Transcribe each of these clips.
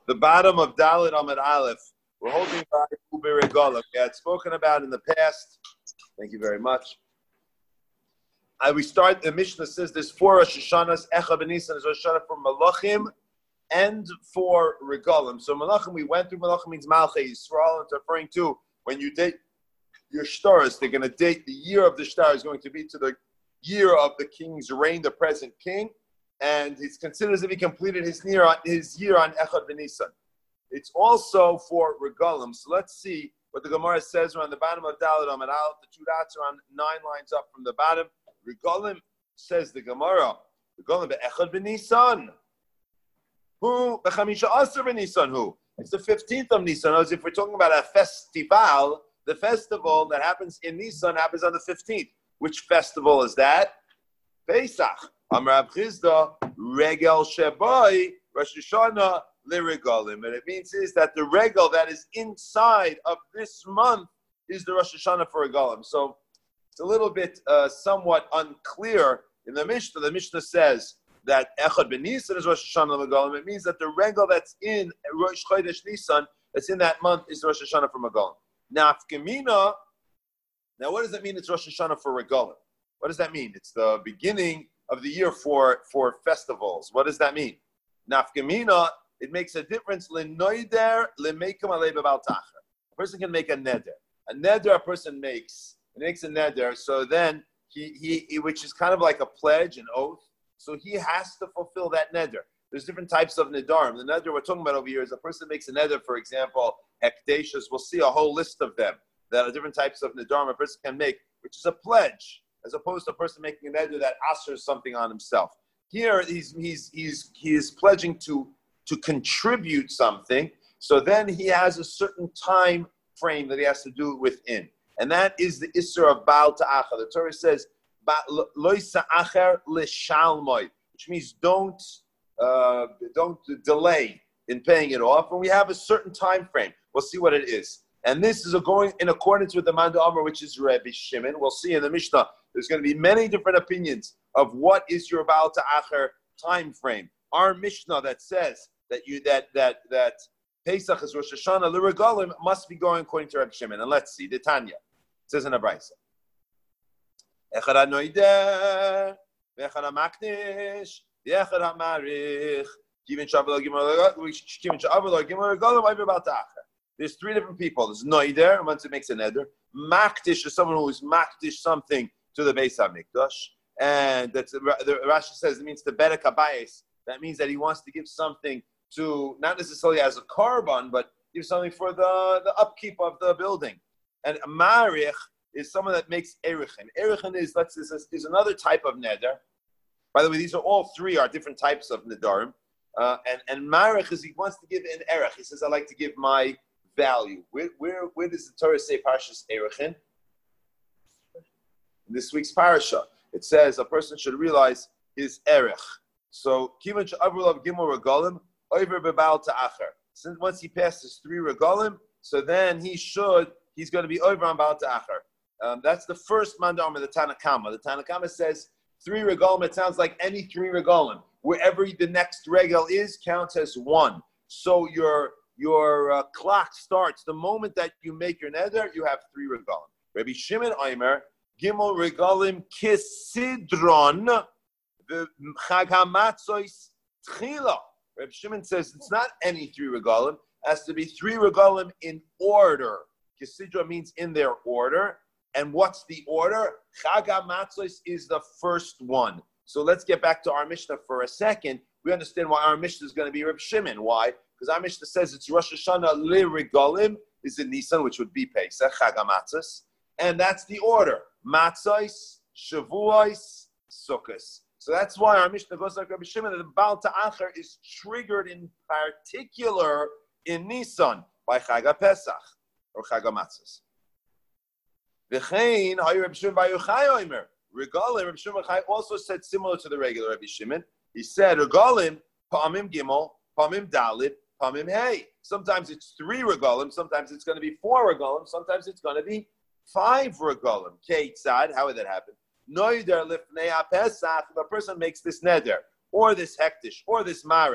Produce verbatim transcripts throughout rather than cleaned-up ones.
the bottom of Dalit Amid Aleph. We're holding by Uber Regalim. We had spoken about in the past. Thank you very much. I, we start, the Mishnah says there's four Rosh Hashanahs, Echad B'Nisan is Rosh Hashanah for Malachim and for Regalim. So Malachim, we went through Malachim means Malchei Yisrael, and it's referring to when you date your stars, they're going to date the year of the star is going to be to the year of the king's reign, the present king, and it's considered as if he completed his year on, his year on Echad B'Nisan. It's also for Regalim. So let's see what the Gemara says around the bottom of Dalit Amid Aleph. The two dots are on nine lines up from the bottom. Regalim, says the Gemara, Regalim be'echad b'Nisan. Who? B'chamisha asar b'Nisan. Who? It's the fifteenth of Nisan. As if we're talking about a festival, the festival that happens in Nisan happens on the fifteenth. Which festival is that? Pesach. Amar Rav Chizda, Regel Shebai, Rosh Hashanah, L'Regalim. And it means is that the regel that is inside of this month is the Rosh Hashanah for Regalim. So it's a little bit uh, somewhat unclear in the Mishnah. The Mishnah says that Echad B'Nisan is Rosh Hashanah Megalim. It means that the regel that's in Rosh Chodesh Nisan, that's in that month, is Rosh Hashanah for Megalim. Now, Nafkamina, now what does that mean it's Rosh Hashanah for Regalim? What does that mean? It's the beginning of the year for, for festivals. What does that mean? Nafkamina, it makes a difference. L'noider l'meikam alei b'bal tacher. A person can make a neder. A neder a person makes. He makes a neder, so then he, he, he, which is kind of like a pledge, an oath. So he has to fulfill that neder. There's different types of nedarim. The neder we're talking about over here is a person makes a neder, for example, hekdashos. We'll see a whole list of them that are different types of nedarim a person can make, which is a pledge, as opposed to a person making a neder that asers something on himself. Here, he's he's he's he is pledging to to contribute something. So then he has a certain time frame that he has to do it within. And that is the Isser of Baal Ta'acha. The Torah says, Lo Sa'acher L'Shalmoi, which means don't uh, don't delay in paying it off. And we have a certain time frame. We'll see what it is. And this is a going in accordance with the Manda Amar, which is Rabbi Shimon. We'll see in the Mishnah, there's going to be many different opinions of what is your Baal Ta'acher time frame. Our Mishnah that says that you that that that Pesach is Rosh Hashanah, L'Regalim must be going according to Rabbi Shimon. And let's see, the Tanya. It says in a Brayso. Echad ha'noider, v'echad ha'makdish, v'echad ha'marich, kivin shavel ha'gimor regalim, over Baal Ta'acher. There's three different people. There's noider, once it makes a neder. Makdish is someone who is makdish something to the Beis HaMikdash. And that's, the Rashi says it means the Berek HaBayis. That means that he wants to give something to, not necessarily as a korban, but give something for the, the upkeep of the building. And a marich is someone that makes erichin. Erichin is, let's is, is another type of neder. By the way, these are all three are different types of nedarim. Uh, and, and marich is he wants to give an erich. He says, I like to give my value. Where, where, where does the Torah say parashas erichin? In this week's parasha, it says a person should realize his erich. So, kivan she'avulav gimel regalim, over bebal ta'acher. Since once he passes three regalim, so then he should, he's going to be over on Baal Ta'acher. Um, that's the first mandam of the Tanakama. The Tanakama says three regalim, it sounds like any three regalim. Wherever the next regal is, counts as one. So your your uh, clock starts the moment that you make your neder, you have three regalim. Rabbi Shimon Omer, Gimel regalim kisidron, the Chag HaMatzois Tchila. Rabbi Shimon says it's not any three regalim. It has to be three regalim in order. Kisidra means in their order. And what's the order? Chag HaMatzois is the first one. So let's get back to our Mishnah for a second. We understand why our Mishnah is going to be Rabbi Shimon. Why? Because our Mishnah says it's Rosh Hashanah L'Regalim is in Nisan, which would be Pesach, Chag HaMatzos. And that's the order. Matzos, Shavuos, Sukkos. So that's why our Mishnah goes like Rabbi Shimon, that the Baal Ta'acher is triggered in particular in Nisan by Chag HaPesach or Chag HaMatzos. V'chein, how Rabbi Shimon Bar Yochai Omer. Regalim, Rabbi Shimon Bar Yochai also said similar to the regular Rabbi Shimon. He said, Regalim, Pamim Gimel, Pamim Dalit, Pamim Hey. Sometimes it's three Regalim, sometimes it's going to be four Regalim, sometimes it's going to be five Regalim. Keitzad, how would that happen? Noider lifnei HaPesach, if a person makes this neder, or this hektish, or this marich,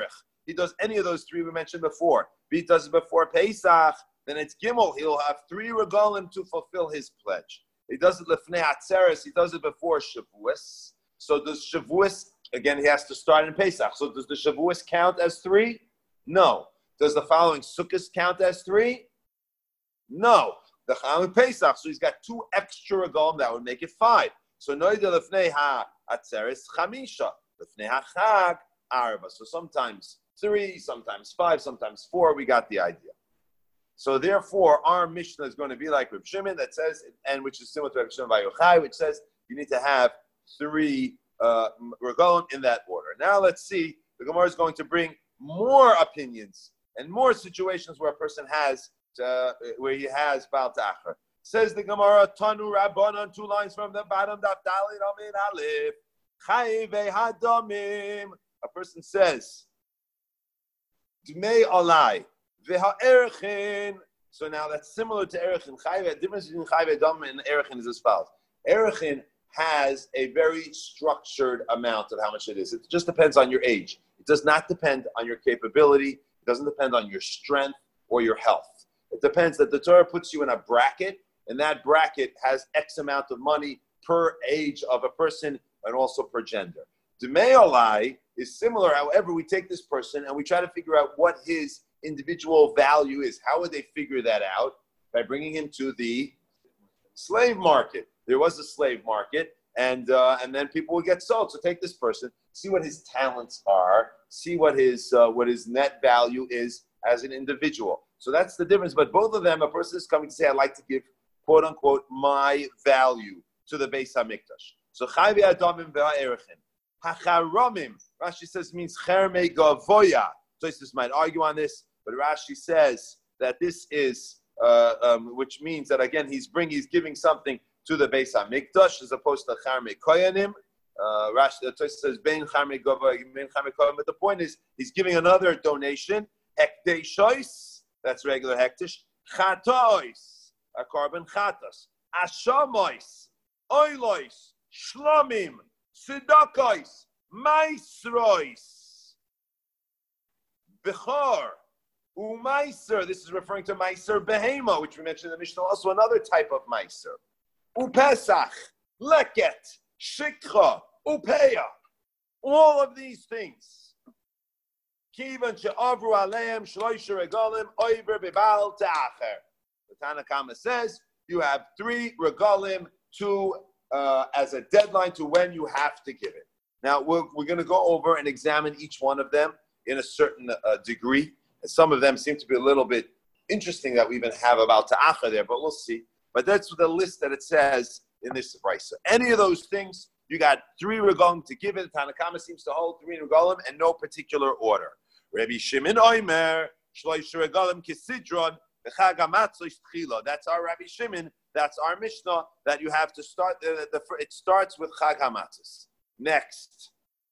he does any of those three we mentioned before. If he does it before Pesach, then it's Gimel. He'll have three regalim to fulfill his pledge. He does it lefnei atzeres. He does it before Shavuos. So does Shavuos, again, he has to start in Pesach. So does the Shavuos count as three? No. Does the following Sukkot count as three? No. The following Pesach, so he's got two extra regalim that would make it five. So noida lefnei ha-atzeres chamisha. Lefnei ha-chag arba. So sometimes three, sometimes five, sometimes four. We got the idea. So therefore, our Mishnah is going to be like Reb Shimon that says, and which is similar to Reb Shimon by Yochai, which says you need to have three uh, regalim in that order. Now let's see. The Gemara is going to bring more opinions and more situations where a person has, uh, where he has Baal Ta'achar. Says the Gemara, Tanu Rabbanan, two lines from the bottom, Daf Dalit Amin Aleph, Chayve Hadamim. A person says, Dmei Alai. So now that's similar to Erechin. The difference between Chayve Dam and Erechin is as follows. Erechin has a very structured amount of how much it is. It just depends on your age. It does not depend on your capability. It doesn't depend on your strength or your health. It depends that the Torah puts you in a bracket, and that bracket has X amount of money per age of a person and also per gender. Dmei Alai is similar. However, we take this person and we try to figure out what his individual value is. How would they figure that out? By bringing him to the slave market. There was a slave market, and uh, and then people would get sold. So take this person, see what his talents are, see what his uh, what his net value is as an individual. So that's the difference. But both of them, a person is coming to say, I'd like to give, quote unquote, my value to the Beis HaMikdash. So Chayve Adamim ve'Erechin. Hacharomim, Rashi says, means Chermei Gavoya. So this might argue on this, but Rashi says that this is, uh, um, which means that again he's bringing, he's giving something to the Beis HaMikdash as opposed to Charmei Koyanim. Uh, Rashi the Tosfos says Bein Charmei Gavoya, Bein Charmei Koyanim. But the point is, he's giving another donation. Hekdeshois, that's regular hektish. Chatois, a carbon chatos. Ashamois, oilois, shlomim, tzedakos, maisrois. Bechor, umaiser, this is referring to maiser behema, which we mentioned in the Mishnah, also another type of maiser. Upesach, leket, shikha, upeya, all of these things. Kivan she'avru aleim shloisha regalim oiver bebal ta'acher. The Tanna Kama says you have three regalim to uh, as a deadline to when you have to give it. Now we're we're going to go over and examine each one of them in a certain uh, degree. And some of them seem to be a little bit interesting that we even have about ta'acha there, but we'll see. But that's the list that it says in this price. So any of those things, you got three regalim to give it. Tanna Kama seems to hold three regalim and no particular order. Rabbi Shimon Oimer, shloish regalim kisidron, b'chag hamatzos tchila. That's our Rabbi Shimon. That's our Mishnah that you have to start. Uh, the, it starts with chag hamatzos. Next.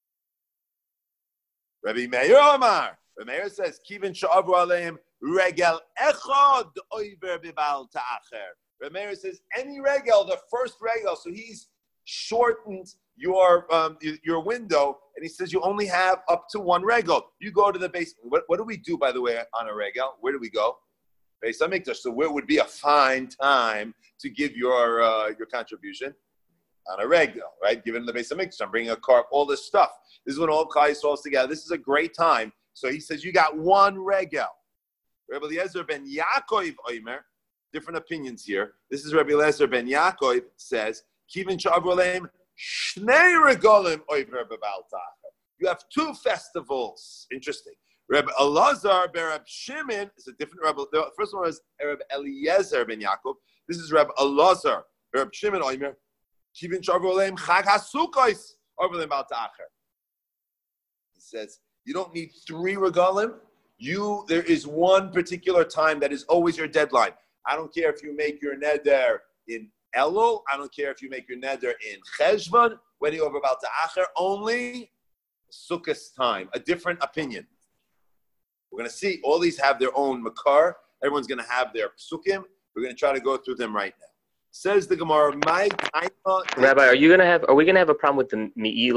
Rabbi Meir Omar. Rabbi Meir says, Kivin sha'avru aleim regel echad oiver bibal ta'acher. Rabbi Meir says, any regel, the first regel, so he's shortened your um, your window, and he says you only have up to one regel. You go to the basement. What, what do we do, by the way, on a regel? Where do we go? Beis HaMikdash. So where would be a fine time to give your uh, your contribution? On a regel, right? Given the Beis HaMikdash, I'm bringing a car, all this stuff. This is when all Klal Yisrael together. This is a great time. So he says you got one regel. Rabbi Eliezer ben Yaakov Oimer, different opinions here. This is Rabbi Eliezer ben Yaakov says, Kivin sha'avru aleim shnei regalim oiver bebal ta'acher. You have two festivals. Interesting. Rabbi Elazar ben Reb Shimon is a different Rabbi. The first one is Rabbi Eliezer ben Yaakov. This is Rabbi Elazar ben Reb Shimon Oimer. Kivin sha'avru aleim chag hasukos oiver bebal ta'acher. He says you don't need three regalim. You there is one particular time that is always your deadline. I don't care if you make your neder in Elul. I don't care if you make your neder in Cheshvan. When you over about Ta'acher, only Sukkot time. A different opinion. We're going to see all these have their own makar. Everyone's going to have their psukim. We're going to try to go through them right now. Says the Gemara, my Rabbi, are you going to have? Are we going to have a problem with the Me'ilah?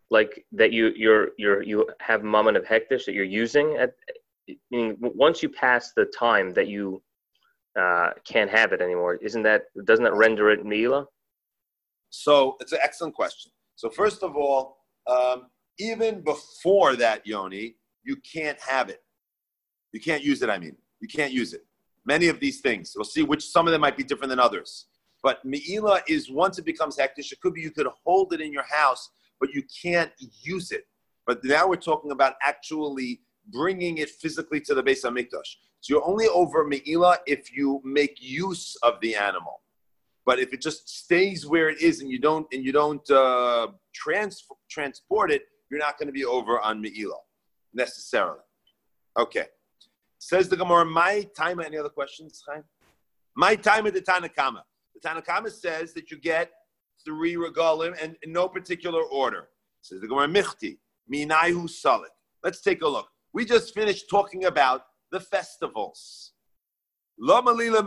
like that you you're you're you have mammon of hektish that you're using at. I mean, once you pass the time that you uh, can't have it anymore, isn't that doesn't that render it meila? So it's an excellent question. So first of all, um, even before that, Yoni, you can't have it. You can't use it. I mean, you can't use it. Many of these things, we'll see which some of them might be different than others. But meila is once it becomes hektish, it could be you could hold it in your house, but you can't use it. But now we're talking about actually bringing it physically to the Beis Hamikdash. So you're only over meila if you make use of the animal. But if it just stays where it is and you don't and you don't uh, trans- transport it, you're not going to be over on meila necessarily. Okay. Says the Gemara, my time. Any other questions, Chaim? My time at the Tanakama. The Tanakama says that you get three regalim and in no particular order. Says the Gemara, Michti, Minayu Salik. Let's take a look. We just finished talking about the festivals. What do you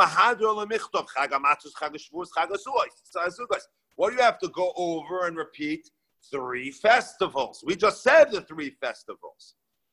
have to go over and repeat? Three festivals. We just said the three festivals.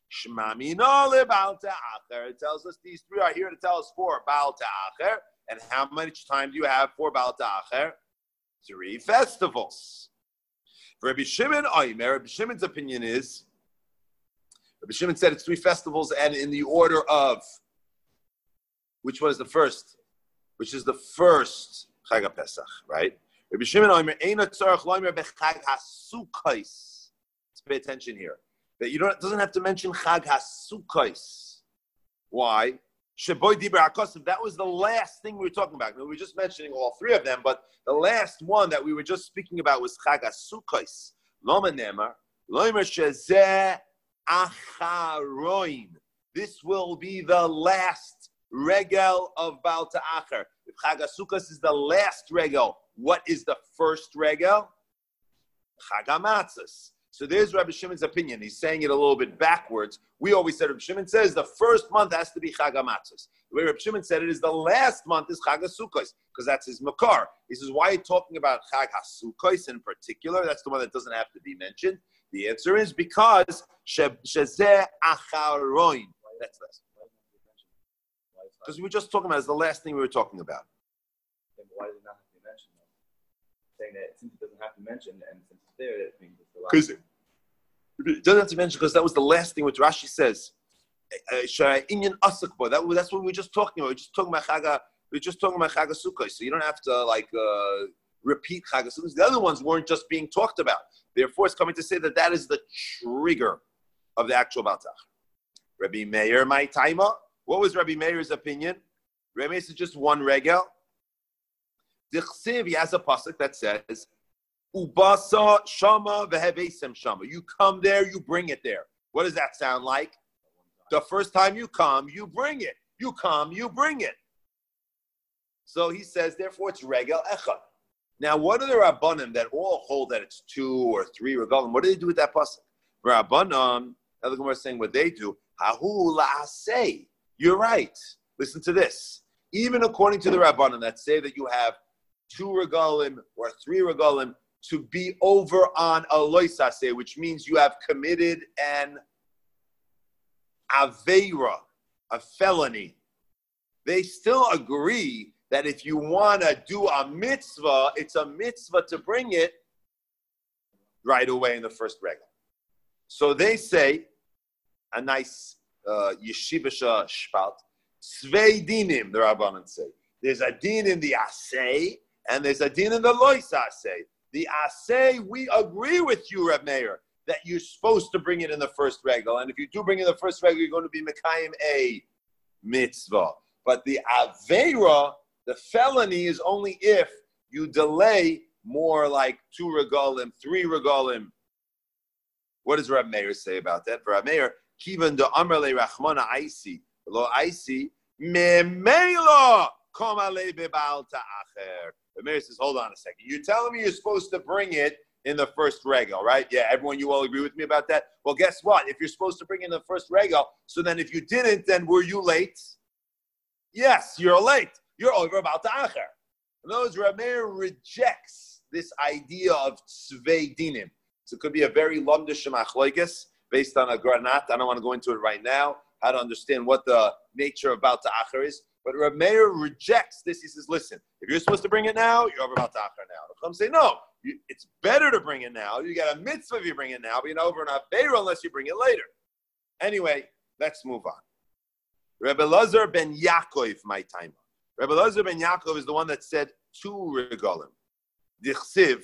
It tells us these three are here to tell us four. Baal Ta'acher. And how much time do you have for Baal Ta'acher? Three festivals. For Rabbi Shimon Oimer, Rabbi Shimon's opinion is, Rabbi Shimon said it's three festivals and in the order of, which was the first? Which is the first Chag HaPesach, right? Rabbi Shimon Oimer, Eina Tzarech Loimer Bechag HaSukkos. Let's pay attention here. That you don't, it doesn't have to mention Chag HaSukkos. Why? Sheboy Dibra HaKosav, that was the last thing we were talking about. We were just mentioning all three of them, but the last one that we were just speaking about was Chag HaSukkos. Loma Nemar, Loimer Shezeh Acharoin. This will be the last regel of Baal Ta'acher. If Chag HaSukkos is the last regel, what is the first regel? Chag HaMatzos. So there's Rabbi Shimon's opinion. He's saying it a little bit backwards. We always said Rabbi Shimon says the first month has to be Chag HaMatzos. The way Rabbi Shimon said it is the last month is Chag HaSukkos, because that's his makar. He says, why are you talking about Chag HaSukkos in particular? That's the one that doesn't have to be mentioned. The answer is because Shezeh Acharoin. That's last. Because we were just talking about it as the last thing we were talking about. Why does it not have to be mentioned? Saying that since it doesn't have to mention and since it's there, it means it's the last. Because it doesn't have to mention because that was the last thing which Rashi says. Inyan Asakba. That that's what we were just talking about. We we're just talking about Chaga. We we're just talking about Chaga Sukkot. So you don't have to like uh, repeat Chaga Sukkot. The other ones weren't just being talked about. Therefore, it's coming to say that that is the trigger of the actual Baltach. Rabbi Meir, my taima. What was Rabbi Meir's opinion? Rabbi Meir is just one regel. He has a pasuk that says, "Ubasa shama v'hevesem shama." You come there, you bring it there. What does that sound like? The first time you come, you bring it. You come, you bring it. So he says, therefore, it's regel echad. Now, what are the rabbanim that all hold that it's two or three regalim? What do they do with that pasuk? Rabbanim, the Gemara is saying what they do. Hahu la'aseh. You're right. Listen to this. Even according to the rabbanim that say that you have two regalim or three regalim to be over on a loisaseh, which means you have committed an aveira, a felony. They still agree that if you want to do a mitzvah, it's a mitzvah to bring it right away in the first regal. So they say, a nice uh, yeshivisha shpalt, svei dinim, the rabbanan say. There's a din in the aseh, and there's a din in the lois aseh. The aseh, we agree with you, Reb Meir, that you're supposed to bring it in the first regal. And if you do bring it in the first regal, you're going to be mekayim a mitzvah. But the aveira, the felony, is only if you delay more like two regalim, three regalim. What does Reb Meir say about that? For Reb Meir, kivan de amar le rachmana aisi, lo aisi, memela kom ale bebal ta'acher. Reb Meir says, hold on a second. You're telling me you're supposed to bring it in the first regal, right? Yeah, everyone, you all agree with me about that? Well, guess what? If you're supposed to bring it in the first regal, so then if you didn't, then were you late? Yes, you're late. You're over about ta'acher. In other words, Reb Meir rejects this idea of tzvei dinim. So it could be a very lumdish machloikis based on a granat. I don't want to go into it right now, how to understand what the nature of Baal Ta'achar is. But Reb Meir rejects this. He says, listen, if you're supposed to bring it now, you're over Baal Ta'achar now. The Chum say, no, you, it's better to bring it now. You got a mitzvah if you bring it now, but you're not over an Aveira unless you bring it later. Anyway, let's move on. Rebbe Lazar ben Yaakov, my time. Rebbe Lazar ben Yaakov is the one that said two regalim. Dichsiv,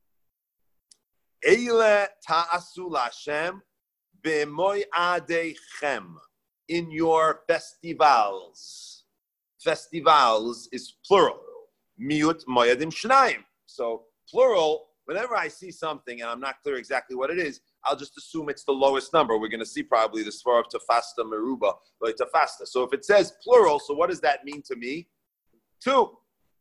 Eile ta'asu l'Hashem b'moy adeichem, in your festivals. Festivals is plural. Miut moyadim shnayim. So plural, whenever I see something and I'm not clear exactly what it is, I'll just assume it's the lowest number. We're going to see probably the Svar of Tafasta Meruba, like Tafasta. So if it says plural, so what does that mean to me? Two.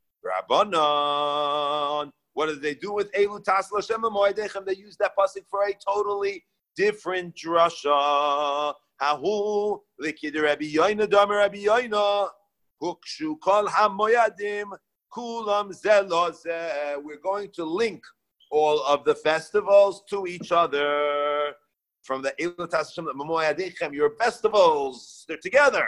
Rabbanon. What did they do with Elu Tas L'Shem Moedechem? They used that pasuk for a totally different drasha. Hahu likid Rabbi Yoina Damer Rabbi Yoina Hukshu Kol HaMoyadim Kulam Zelozeh. We're going to link all of the festivals to each other. From the Elu Tas L'Shem Moedechem, your festivals, they're together.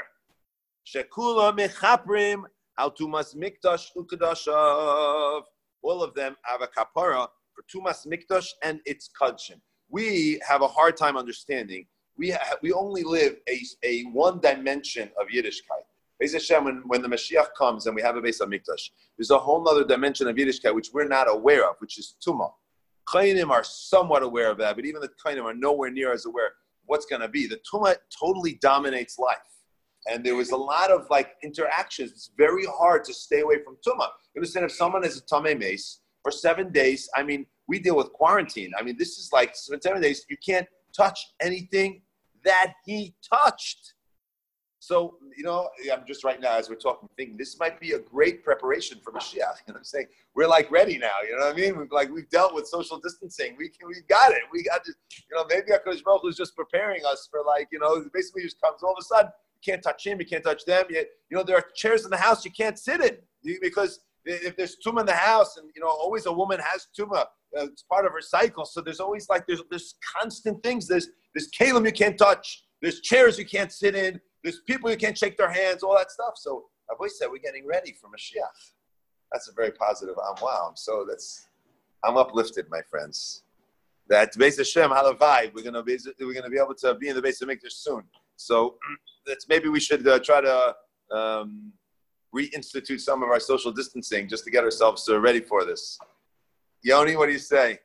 Shekula Mechaprim Al Tumas Mikdash Ukadashav. All of them have a kapara for Tumas Mikdash and its Kadshin. We have a hard time understanding. We ha- we only live a, a one dimension of Yiddishkeit. Beis Hashem, when, when the Mashiach comes and we have a Beis HaMikdash, there's a whole other dimension of Yiddishkeit which we're not aware of, which is Tumah. Chayim are somewhat aware of that, but even the Chayim are nowhere near as aware of what's going to be. The Tumah totally dominates life. And there was a lot of like interactions. It's very hard to stay away from Tumah. You understand, if someone is a Tamei Mace for seven days, I mean, we deal with quarantine. I mean, this is like seven days, you can't touch anything that he touched. So, you know, I'm just right now, as we're talking, thinking this might be a great preparation for Mashiach. You know what I'm saying? We're like ready now, you know what I mean? We've, like, we've dealt with social distancing. We can, we got it. We got to, you know, maybe HaKadosh Baruch Hu is just preparing us for like, you know, basically just comes all of a sudden, you can't touch him, you can't touch them. You, you know, there are chairs in the house you can't sit in because if there's tumah in the house, and you know, always a woman has tumah, uh, it's part of her cycle. So there's always like there's there's constant things. There's there's kalim you can't touch. There's chairs you can't sit in. There's people you can't shake their hands. All that stuff. So I've always said we're getting ready for Mashiach. That's a very positive. I'm wow. I'm so that's I'm uplifted, my friends. That Beis Hashem Halavai, we're gonna be we're gonna be able to be in the Beis HaMikdash soon. So that's maybe we should uh, try to. Um, reinstitute some of our social distancing just to get ourselves uh, ready for this. Yoni, what do you say?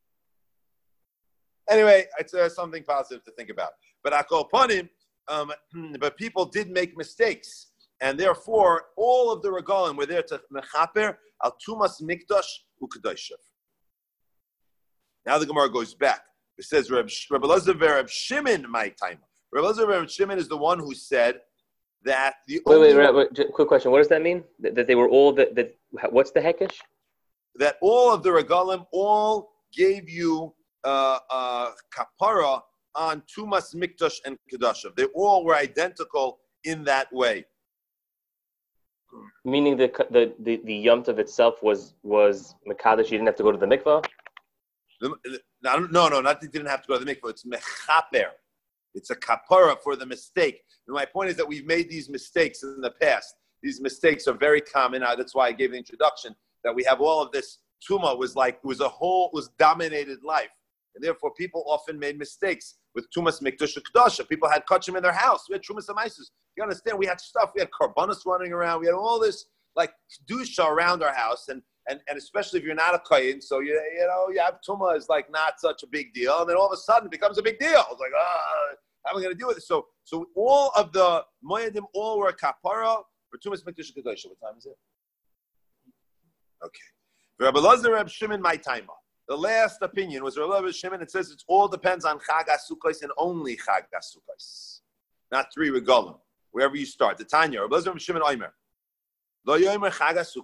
Anyway, it's uh, something positive to think about. But akol panim, um, but people did make mistakes, and therefore all of the regalim were there to mechaper al tumas mikdash ukadoshav. Now the Gemara goes back. It says Reb Elazar Reb Shimon my time. Reb Elazar Reb Shimon is the one who said that the wait, wait, wait, wait, wait, quick question. What does that mean? That, that they were all that, that? What's the hekesh? That all of the regalim all gave you uh, uh, kapara on tumas mikdash and kedusha. They all were identical in that way. Meaning the the the, the Yom Tov itself was was mekadosh. You didn't have to go to the mikvah. The, no, no, no, not that you didn't have to go to the mikvah. It's mechaper. It's a kapara for the mistake. And my point is that we've made these mistakes in the past. These mistakes are very common. Uh, that's why I gave the introduction that we have all of this. Tuma was like, was a whole, was dominated life. And therefore people often made mistakes with Tumas Mikdash Kedusha. People had kachim in their house. We had Tumas Amaisus. You understand? We had stuff. We had karbanos running around. We had all this like Kedusha around our house. And And, and especially if you're not a kohen, so you you know you have tumah is like not such a big deal, and then all of a sudden it becomes a big deal. It's like, ah, how am I going to deal with it? So so all of the moedim all were kapara for tumas mikdash kedusha. What time is it? Okay. Rabbi Elazar Reb Shimon my timer. The last opinion was Rabbi Elazar Shimon. It says it all depends on Chag HaSukkos and only Chag HaSukkos, not three regalim. Wherever you start, the Tanya Rabbi Elazar Reb Shimon Omer. Similar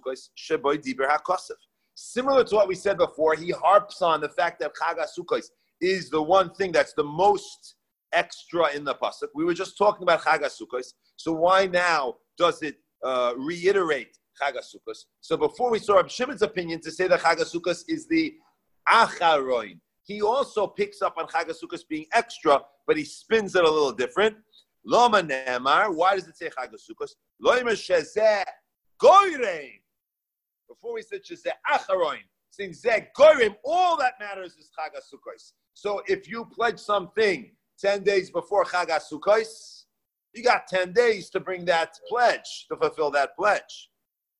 to what we said before, he harps on the fact that Chag HaSukkos is the one thing that's the most extra in the pasuk. We were just talking about Chag HaSukkos, so why now does it uh, reiterate Chag HaSukkos? So before we saw Reb Shimon's opinion to say that Chag HaSukkos is the acharoin, he also picks up on Chag HaSukkos being extra, but he spins it a little different. Loma Ne'emar, why does it say Chag HaSukkos? Loimer Shezeh Goyreim. Before we said Shezeh Acharoin, saying Zeh Goyreim, all that matters is Chag HaSukkos. So if you pledge something ten days before Chag HaSukkos, you got ten days to bring that pledge, to fulfill that pledge.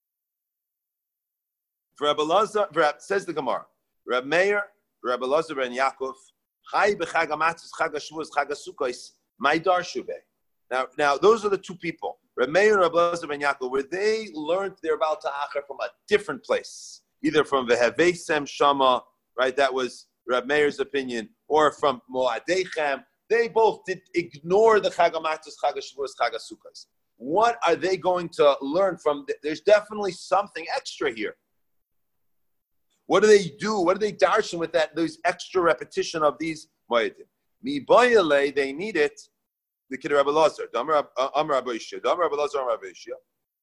For Rabbi Lazar, says the Gemara, Rabbi Meir, Rabbi Lazar and Yaakov, Chai b'Chag HaMatzos, Chag HaShavuos, Chag HaSukkos, my Darshube. Now, now those are the two people, Rabbi Meir and Rabbi Lazar and Yaakov, where they learned their Baal Ta'achar from a different place, either from Vehevesem Shama, right? That was Rabbi Meir's opinion, or from Moadechem. They both did ignore the Chag HaMatzos, Chag HaShavuos, Chag HaSukkos. What are they going to learn from? There's definitely something extra here. What do they do? What do they darshan with that? Those extra repetition of these moedim. Mi boyele, they need it. The kid Rabbi Lazar, Amar Rabbi Yishia, Amar Rabbi Lazar, Amar Rabbi Yishia.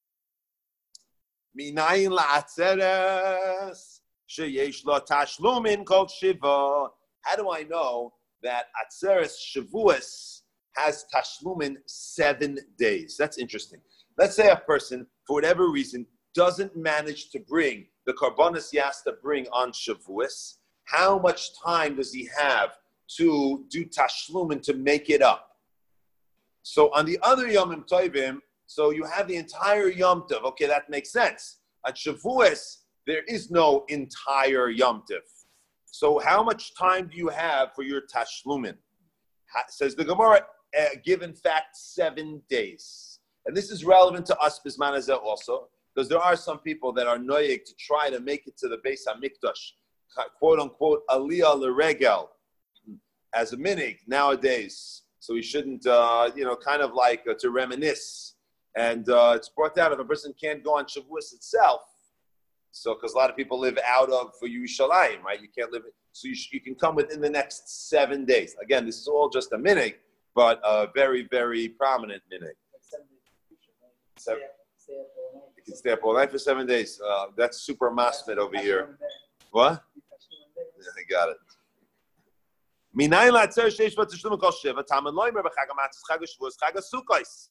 Minayin la'atzeres sheyesh lo tashlumin kol shiva. How do I know that atzeres shavuos has tashlumin seven days? That's interesting. Let's say a person, for whatever reason, doesn't manage to bring the karbanos he has to bring on Shavuos. How much time does he have to do tashlumin to make it up? So on the other Yom Tovim, so you have the entire Yom Tov. Okay, that makes sense. At Shavuos, there is no entire Yom Tov. So how much time do you have for your tashlumin? Says the Gemara, uh, give in fact seven days. And this is relevant to us, Bisman Hazeh also, because there are some people that are noyeg to try to make it to the Beis HaMikdash, quote unquote, aliyah l'regel, as a minig nowadays. So we shouldn't, uh, you know, kind of like uh, to reminisce. And uh, it's brought down if a person can't go on Shavuos itself. So, because a lot of people live out of Yerushalayim, right? You can't live, so you, sh- you can come within the next seven days. Again, this is all just a minig, but a very, very prominent minig. Seven. You can stay up all night for seven days. Uh, that's super masmid over here. What? Yeah, I got it. Minayin la'atzer sheish v'tishlumin kol shiva tamen loimer b'chag ha'matzos chag ha'shavuos chag ha'sukkos.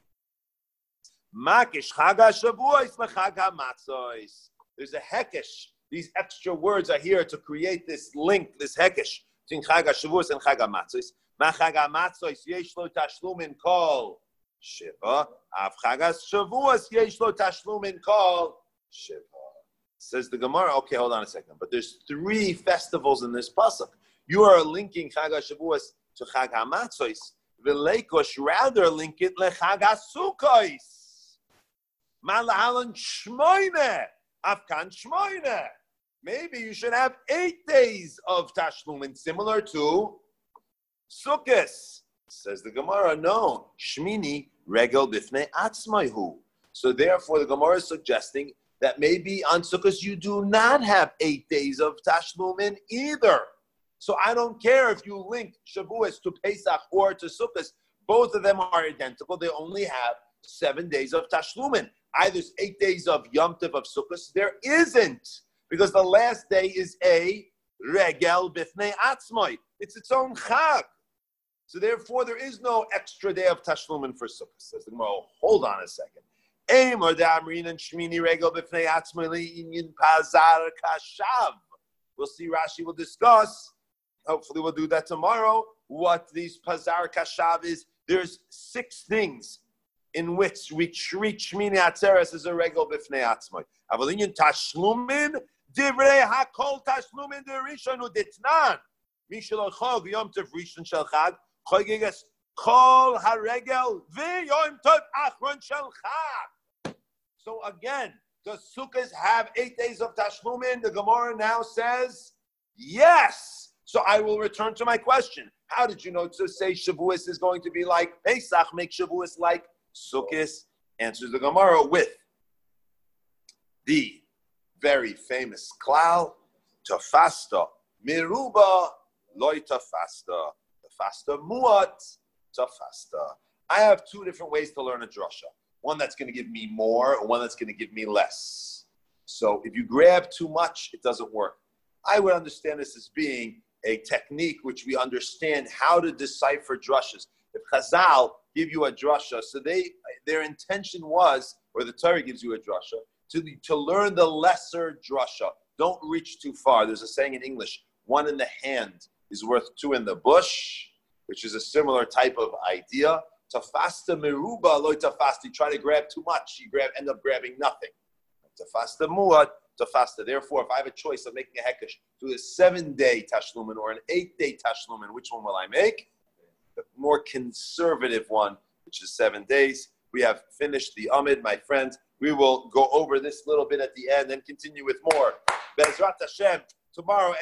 Makish chag ha'shavuos b'chag ha'matzos. There's a hekesh. These extra words are here to create this link, this hekesh between chag ha'shavuos and chag ha'matzos. Ma chag ha'matzos yesh lo tashlumin kol shiva. Av chag ha'shavuos yesh lo tashlumin kol shiva. Says the Gemara. Okay, hold on a second. But there's three festivals in this pasuk. You are linking Chag HaShavuos to Chag HaMatzos. V'leikosh, rather link it leChag HaSukkos. Malahalan Shmoyne. Afkan Shmoyne. Maybe you should have eight days of Tashlumin, similar to Sukkos. Says the Gemara, no. Shmini regel bifnei atzmaihu. So therefore, the Gemara is suggesting that maybe on Sukkos you do not have eight days of Tashlumin either. So I don't care if you link Shavuos to Pesach or to Sukkot. Both of them are identical. They only have seven days of Tashlumin. Either there's eight days of Yom Tov of Sukkot. There isn't. Because the last day is a Regel Bifnei Atzmai. It's its own Chag. So therefore there is no extra day of Tashlumin for Sukkot. Says the Gemara, oh, hold on a second. Eimor Damrin and Shmini Regel Bifnei Atzmai Le'inyin Pazar Kashav. We'll see, Rashi will discuss. Hopefully we'll do that tomorrow. What these Pazar Kashav is, there's six things in which we treat Shmini Atzeres as a regal b'fnei atzmai. Avalinyan tashlumin, divrei hakol tashlumin derishonu ditnan. Mishal chog yom tov rishon shel chag, chogiges kol haregel v'yom tov achron shel chag. So again, does Sukkot have eight days of tashlumin? The Gemara now says, yes. So I will return to my question. How did you know to say Shavuos is going to be like Pesach, make Shavuos like Sukkot? Answers the Gemara with the very famous klal, tafasta miruba loy tafasta, tafasta muat tafasta. I have two different ways to learn a drasha. One that's going to give me more, and one that's going to give me less. So if you grab too much, it doesn't work. I would understand this as being a technique which we understand how to decipher drushes. If Chazal give you a drasha, so they their intention was, or the Torah gives you a drasha, to, to learn the lesser drasha. Don't reach too far. There's a saying in English, one in the hand is worth two in the bush, which is a similar type of idea. Tafasta meruba loy tafasta. You try to grab too much, you grab end up grabbing nothing. Tafasta muad, tafasta. Therefore, if I have a choice of making a hekesh to a seven-day tashlumin or an eight-day tashlumin, which one will I make? The more conservative one, which is seven days. We have finished the Amid, my friends. We will go over this little bit at the end and continue with more. Be'ezrat Hashem, tomorrow.